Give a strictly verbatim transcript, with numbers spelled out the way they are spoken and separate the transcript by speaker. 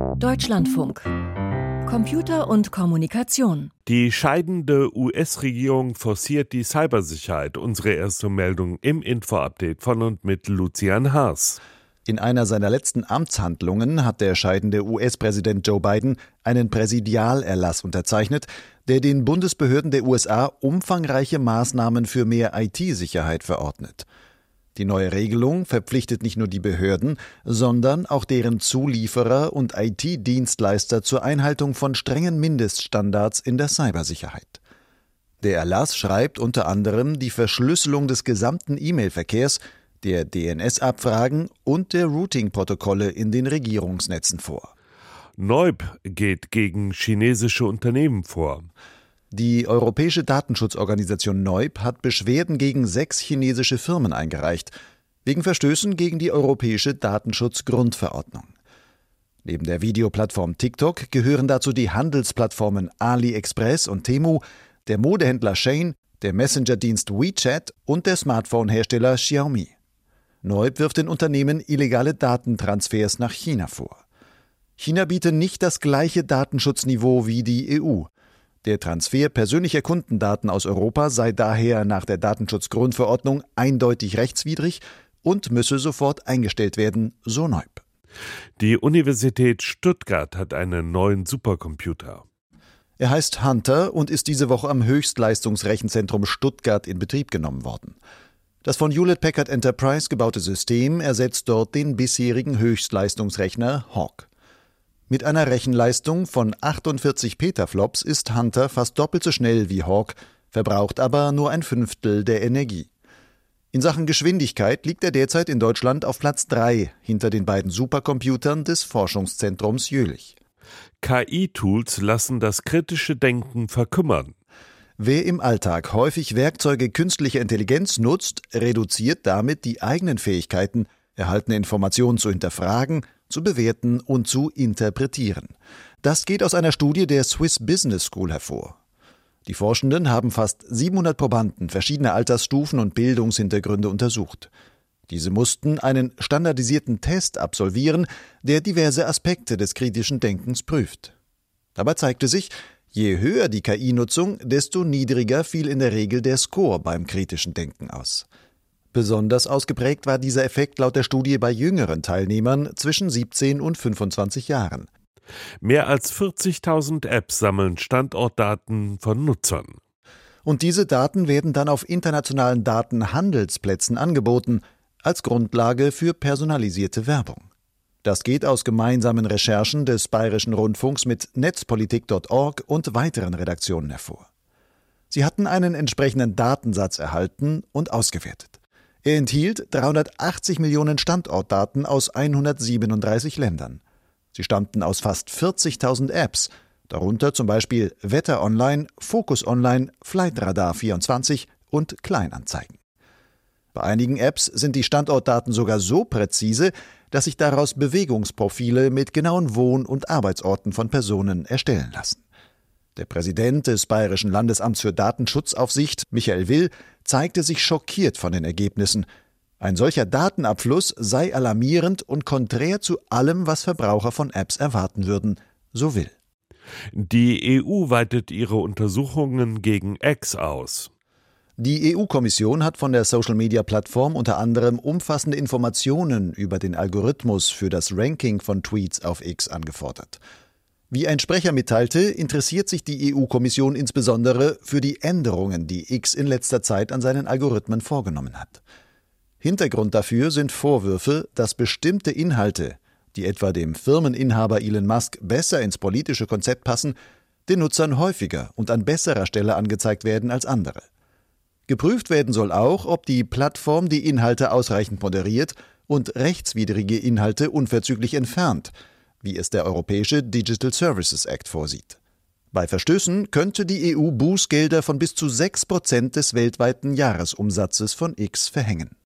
Speaker 1: Deutschlandfunk. Computer und Kommunikation.
Speaker 2: Die scheidende U S-Regierung forciert die Cybersicherheit. Unsere erste Meldung im Info-Update von und mit Lucian Haas.
Speaker 3: In einer seiner letzten Amtshandlungen hat der scheidende U S-Präsident Joe Biden einen Präsidialerlass unterzeichnet, der den Bundesbehörden der U S A umfangreiche Maßnahmen für mehr I T-Sicherheit verordnet. Die neue Regelung verpflichtet nicht nur die Behörden, sondern auch deren Zulieferer und I T-Dienstleister zur Einhaltung von strengen Mindeststandards in der Cybersicherheit. Der Erlass schreibt unter anderem die Verschlüsselung des gesamten E-Mail-Verkehrs, der D N S-Abfragen und der Routing-Protokolle in den Regierungsnetzen vor.
Speaker 2: Neub geht gegen chinesische Unternehmen vor.
Speaker 3: Die europäische Datenschutzorganisation Neub hat Beschwerden gegen sechs chinesische Firmen eingereicht, wegen Verstößen gegen die europäische Datenschutzgrundverordnung. Neben der Videoplattform TikTok gehören dazu die Handelsplattformen AliExpress und Temu, der Modehändler Shein, der Messenger-Dienst WeChat und der Smartphone-Hersteller Xiaomi. Neub wirft den Unternehmen illegale Datentransfers nach China vor. China biete nicht das gleiche Datenschutzniveau wie die E U. Der Transfer persönlicher Kundendaten aus Europa sei daher nach der Datenschutzgrundverordnung eindeutig rechtswidrig und müsse sofort eingestellt werden, so Neub.
Speaker 2: Die Universität Stuttgart hat einen neuen Supercomputer.
Speaker 3: Er heißt Hunter und ist diese Woche am Höchstleistungsrechenzentrum Stuttgart in Betrieb genommen worden. Das von Hewlett Packard Enterprise gebaute System ersetzt dort den bisherigen Höchstleistungsrechner Hawk. Mit einer Rechenleistung von achtundvierzig Petaflops ist Hunter fast doppelt so schnell wie Hawk, verbraucht aber nur ein Fünftel der Energie. In Sachen Geschwindigkeit liegt er derzeit in Deutschland auf Platz drei hinter den beiden Supercomputern des Forschungszentrums Jülich.
Speaker 2: K I-Tools lassen das kritische Denken verkümmern.
Speaker 3: Wer im Alltag häufig Werkzeuge künstlicher Intelligenz nutzt, reduziert damit die eigenen Fähigkeiten, erhaltene Informationen zu hinterfragen, zu bewerten und zu interpretieren. Das geht aus einer Studie der Swiss Business School hervor. Die Forschenden haben fast siebenhundert Probanden verschiedener Altersstufen und Bildungshintergründe untersucht. Diese mussten einen standardisierten Test absolvieren, der diverse Aspekte des kritischen Denkens prüft. Dabei zeigte sich, je höher die K I-Nutzung, desto niedriger fiel in der Regel der Score beim kritischen Denken aus. Besonders ausgeprägt war dieser Effekt laut der Studie bei jüngeren Teilnehmern zwischen siebzehn und fünfundzwanzig Jahren.
Speaker 2: Mehr als vierzigtausend Apps sammeln Standortdaten von Nutzern.
Speaker 3: Und diese Daten werden dann auf internationalen Datenhandelsplätzen angeboten, als Grundlage für personalisierte Werbung. Das geht aus gemeinsamen Recherchen des Bayerischen Rundfunks mit netzpolitik Punkt org und weiteren Redaktionen hervor. Sie hatten einen entsprechenden Datensatz erhalten und ausgewertet. Er enthielt dreihundertachtzig Millionen Standortdaten aus hundertsiebenunddreißig Ländern. Sie stammten aus fast vierzigtausend Apps, darunter zum Beispiel Wetter Online, Focus Online, Flightradar vierundzwanzig und Kleinanzeigen. Bei einigen Apps sind die Standortdaten sogar so präzise, dass sich daraus Bewegungsprofile mit genauen Wohn- und Arbeitsorten von Personen erstellen lassen. Der Präsident des Bayerischen Landesamts für Datenschutzaufsicht, Michael Will, zeigte sich schockiert von den Ergebnissen. Ein solcher Datenabfluss sei alarmierend und konträr zu allem, was Verbraucher von Apps erwarten würden, so Will.
Speaker 2: Die E U weitet ihre Untersuchungen gegen X aus.
Speaker 3: Die E U-Kommission hat von der Social-Media-Plattform unter anderem umfassende Informationen über den Algorithmus für das Ranking von Tweets auf X angefordert. Wie ein Sprecher mitteilte, interessiert sich die E U-Kommission insbesondere für die Änderungen, die X in letzter Zeit an seinen Algorithmen vorgenommen hat. Hintergrund dafür sind Vorwürfe, dass bestimmte Inhalte, die etwa dem Firmeninhaber Elon Musk besser ins politische Konzept passen, den Nutzern häufiger und an besserer Stelle angezeigt werden als andere. Geprüft werden soll auch, ob die Plattform die Inhalte ausreichend moderiert und rechtswidrige Inhalte unverzüglich entfernt, wie es der Europäische Digital Services Act vorsieht. Bei Verstößen könnte die E U Bußgelder von bis zu sechs Prozent des weltweiten Jahresumsatzes von X verhängen.